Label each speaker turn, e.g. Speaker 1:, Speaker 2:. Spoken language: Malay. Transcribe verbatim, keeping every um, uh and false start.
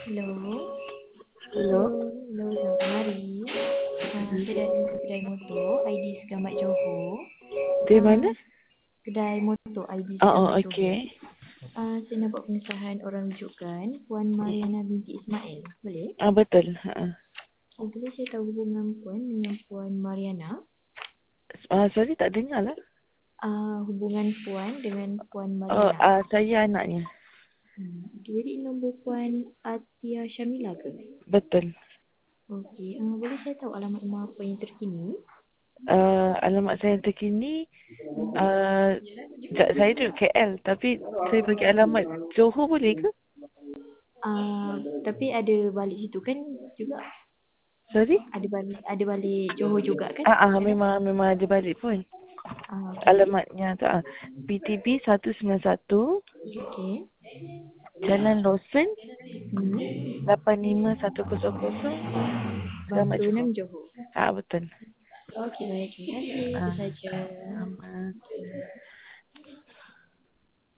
Speaker 1: Hello. Hello.
Speaker 2: Hello.
Speaker 1: Hello, selamat hari. Uh, saya dari kedai motor I D Selamat Johor.
Speaker 2: Dari
Speaker 1: Uh,
Speaker 2: mana?
Speaker 1: kedai motor I D
Speaker 2: Oh, oh
Speaker 1: Selamat Johor.
Speaker 2: okay.
Speaker 1: Uh, saya nak buat pengesahan orang rujukan Puan Mariana binti Ismail. Boleh?
Speaker 2: Ah, betul. Ha.
Speaker 1: Okay, boleh saya tahu hubungan Puan dengan Puan Mariana?
Speaker 2: Ah, sorry, tak dengar lah.
Speaker 1: Uh, hubungan Puan dengan Puan
Speaker 2: Oh,
Speaker 1: Mariana.
Speaker 2: ah, saya anaknya.
Speaker 1: Hmm. Jadi nombor Puan Atia Syamila ke?
Speaker 2: Betul.
Speaker 1: Okey, uh, boleh saya tahu alamat rumah apa yang terkini?
Speaker 2: Uh, alamat saya terkini, uh, saya duduk K L, tapi saya bagi alamat Johor boleh ke?
Speaker 1: Uh, tapi ada balik situ kan juga?
Speaker 2: Sorry?
Speaker 1: Ada balik ada balik Johor juga kan?
Speaker 2: Ah, ah
Speaker 1: Sekarang?
Speaker 2: memang memang ada balik pun.
Speaker 1: Ah, okey.
Speaker 2: Alamatnya tu ah, P T B satu sembilan satu,
Speaker 1: Okey.
Speaker 2: Jalan Lawson,
Speaker 1: Hmm.
Speaker 2: lapan lima satu kosong kosong, Selamat
Speaker 1: Batu
Speaker 2: Johor.
Speaker 1: Enam Johor.
Speaker 2: Ah, betul.
Speaker 1: Okey, baik. Terima kasih. Itu
Speaker 2: Ah.
Speaker 1: saja.